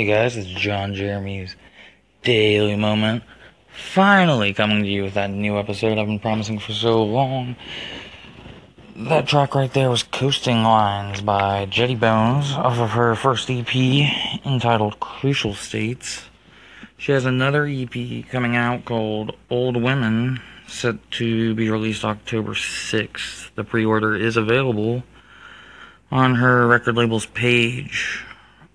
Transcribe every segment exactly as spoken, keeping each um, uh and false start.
Hey guys, it's John Jeremy's Daily Moment. Finally coming to you with that new episode I've been promising for so long. That track right there was Coasting Lines by Jetty Bones off of her first E P entitled Crucial States. She has another E P coming out called Old Women, set to be released October sixth. The pre-order is available on her record label's page.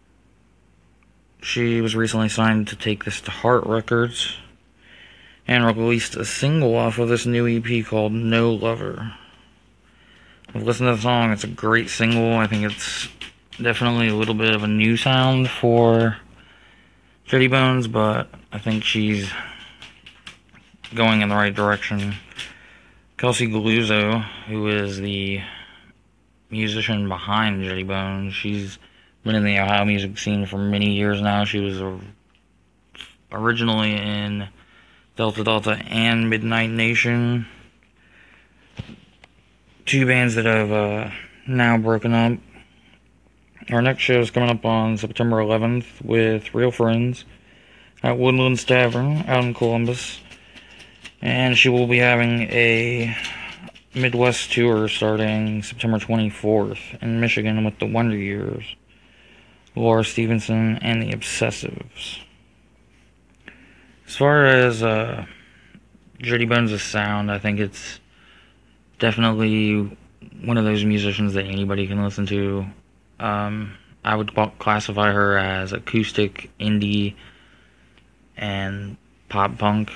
She was recently signed to take this to Heart Records and released a single off of this new E P called No Lover. I've listened to the song. It's a great single. I think it's definitely a little bit of a new sound for Jetty Bones, but I think she's going in the right direction. Kelsey Galluzzo, who is the musician behind Jetty Bones, she's been in the Ohio music scene for many years now. She was originally in Delta Delta and Midnight Nation, two bands that have uh, now broken up. Our next show is coming up on September eleventh with Real Friends at Woodlands Tavern out in Columbus, and she will be having a Midwest tour starting September twenty-fourth in Michigan with the Wonder Years, Laura Stevenson, and the Obsessives. As far as uh, Jetty Bones' sound, I think it's definitely one of those musicians that anybody can listen to. Um, I would classify her as acoustic, indie, and pop punk.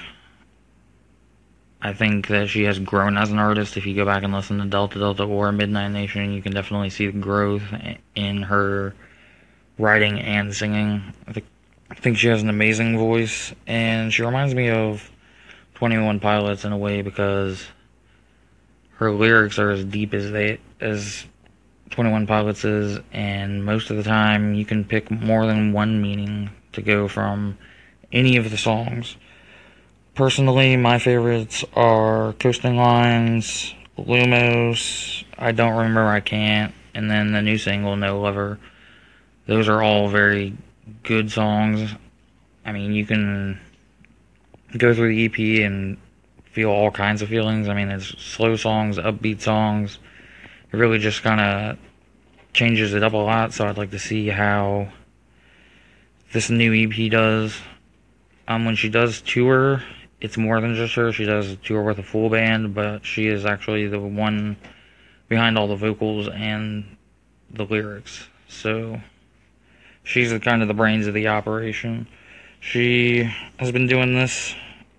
I think that she has grown as an artist. If you go back and listen to Delta Delta or Midnight Nation, you can definitely see the growth in her writing and singing. I think, I think she has an amazing voice, and she reminds me of twenty-one Pilots in a way, because her lyrics are as deep as they as twenty-one Pilots is, and most of the time you can pick more than one meaning to go from any of the songs. Personally, my favorites are Coasting Lines, Lumos, I Don't Remember I Can't, and then the new single, No Lover. Those are all very good songs. I mean, you can go through the E P and feel all kinds of feelings. I mean, it's slow songs, upbeat songs. It really just kind of changes it up a lot, so I'd like to see how this new E P does. Um, when she does tour, it's more than just her. She does a tour with a full band, but she is actually the one behind all the vocals and the lyrics. So she's the, kind of the brains of the operation. She has been doing this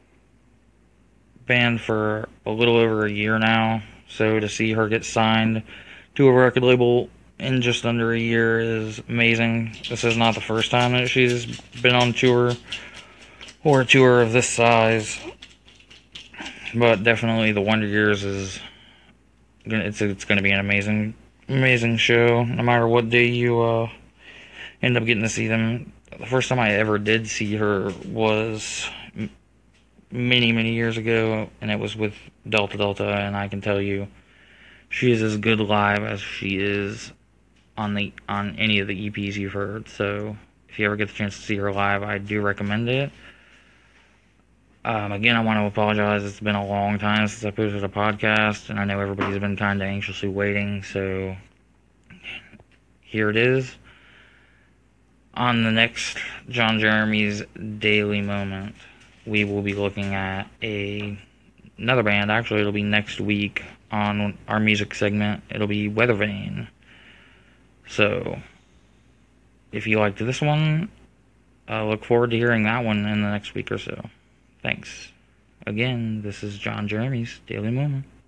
band for a little over a year now, so to see her get signed to a record label in just under a year is amazing. This is not the first time that she's been on tour, or a tour of this size, but definitely the Wonder Years is it's it's going to be an amazing amazing show no matter what day you uh, end up getting to see them. The first time I ever did see her was many many years ago, and it was with Delta Delta, and I can tell you she is as good live as she is on the on any of the E Ps you've heard. So if you ever get the chance to see her live, I do recommend it. Um, again, I want to apologize. It's been a long time since I posted a podcast, and I know everybody's been kind of anxiously waiting, so here it is. On the next John Jeremy's Daily Moment, we will be looking at a another band. Actually, it'll be next week on our music segment. It'll be Weathervane. So, if you liked this one, uh, look forward to hearing that one in the next week or so. Thanks. Again, this is John Jeremy's Daily Moment.